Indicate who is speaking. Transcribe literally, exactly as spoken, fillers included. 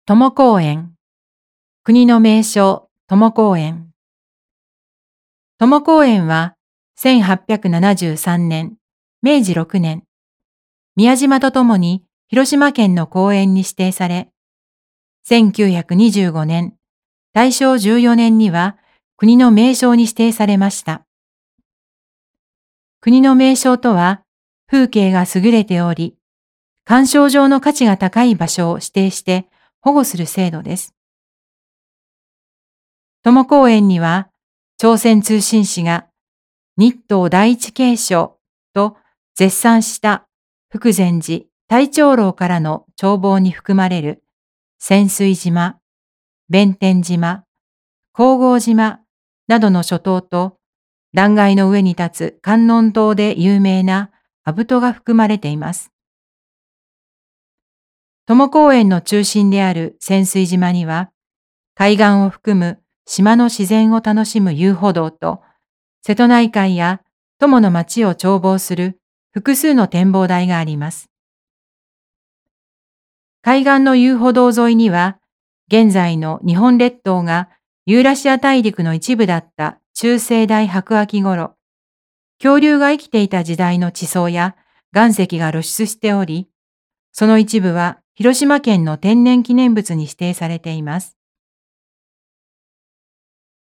Speaker 1: 友公園。国の名勝、友公園。友公園はせんはっぴゃくななじゅうさんねん、めいじろくねん、宮島とともに広島県の公園に指定され、せんきゅうひゃくにじゅうごねん、たいしょうじゅうよねんには国の名勝に指定されました。国の名勝とは、風景が優れており、鑑賞上の価値が高い場所を指定して保護する制度です。友公園には、朝鮮通信使が日東第一景勝と絶賛した福禅寺太長老からの眺望に含まれる潜水島、弁天島、皇后島などの諸島と断崖の上に立つ観音島で有名な阿武戸が含まれています。友公園の中心である潜水島には、海岸を含む島の自然を楽しむ遊歩道と、瀬戸内海や友の町を眺望する複数の展望台があります。海岸の遊歩道沿いには、現在の日本列島がユーラシア大陸の一部だった中生代白亜紀頃、恐竜が生きていた時代の地層や岩石が露出しており、その一部は広島県の天然記念物に指定されています。